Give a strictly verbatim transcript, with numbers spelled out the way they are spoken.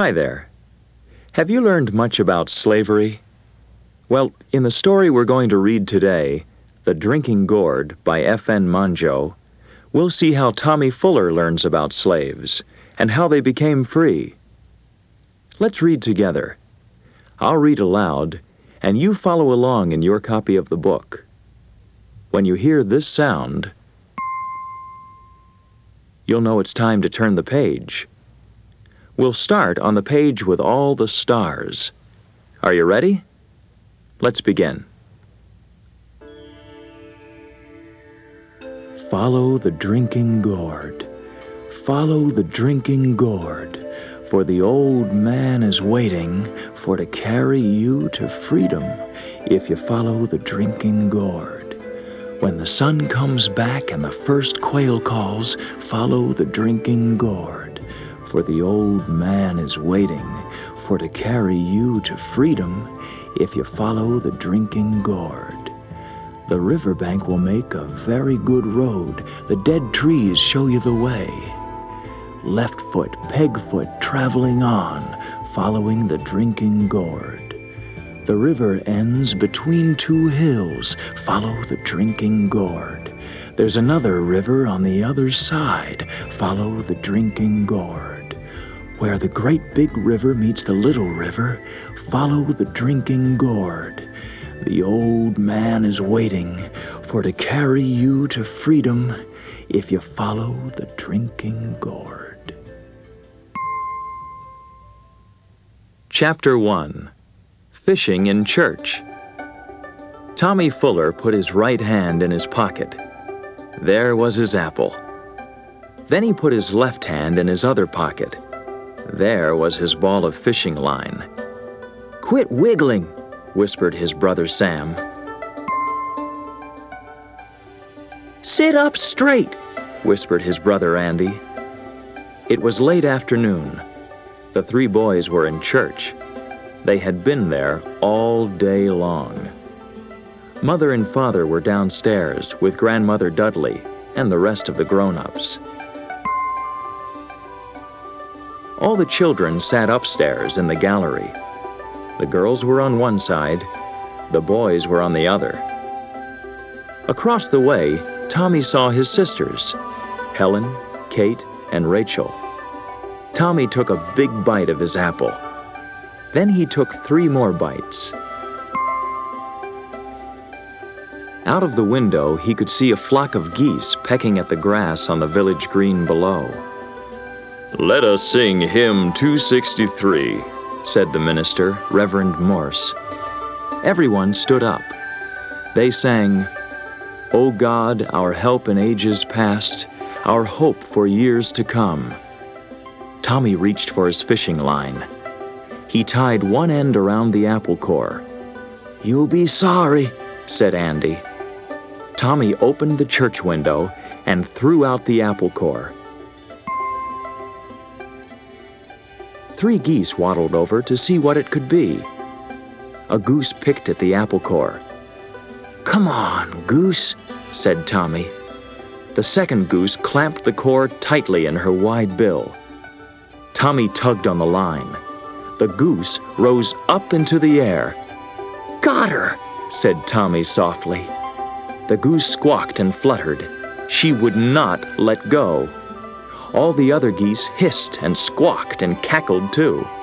Hi there. Have you learned much about slavery? Well, in the story we're going to read today, The Drinking Gourd by F N Monjo, we'll see how Tommy Fuller learns about slaves and how they became free. Let's read together. I'll read aloud, and you follow along in your copy of the book. When you hear this sound, you'll know it's time to turn the page. We'll start on the page with all the stars. Are you ready? Let's begin. Follow the drinking gourd. Follow the drinking gourd, for the old man is waiting for to carry you to freedom if you follow the drinking gourd. When the sun comes back and the first quail calls, follow the drinking gourd. For the old man is waiting for to carry you to freedom if you follow the drinking gourd. The riverbank will make a very good road. The dead trees show you the way. Left foot, peg foot, traveling on, following the drinking gourd. The river ends between two hills. Follow the drinking gourd. There's another river on the other side. Follow the drinking gourd. Where the great big river meets the little river, follow the drinking gourd. The old man is waiting for to carry you to freedom if you follow the drinking gourd. Chapter one. Fishing in Church. Tommy Fuller put his right hand in his pocket. There was his apple. Then he put his left hand in his other pocket. There was his ball of fishing line. "Quit wiggling," whispered his brother Sam. "Sit up straight," whispered his brother Andy. It was late afternoon. The three boys were in church. They had been there all day long. Mother and Father were downstairs with Grandmother Dudley and the rest of the grown-ups. All the children sat upstairs in the gallery. The girls were on one side, the boys were on the other. Across the way, Tommy saw his sisters, Helen, Kate, and Rachel. Tommy took a big bite of his apple. Then he took three more bites. Out of the window, he could see a flock of geese pecking at the grass on the village green below. "Let us sing hymn two sixty-three, said the minister, Reverend Morse. Everyone stood up. They sang, "O God, our help in ages past, our hope for years to come." Tommy reached for his fishing line. He tied one end around the apple core. "You'll be sorry," said Andy. Tommy opened the church window and threw out the apple core. Three geese waddled over to see what it could be. A goose picked at the apple core. "Come on, goose," said Tommy. The second goose clamped the core tightly in her wide bill. Tommy tugged on the line. The goose rose up into the air. "Got her," said Tommy softly. The goose squawked and fluttered. She would not let go. All the other geese hissed and squawked and cackled too.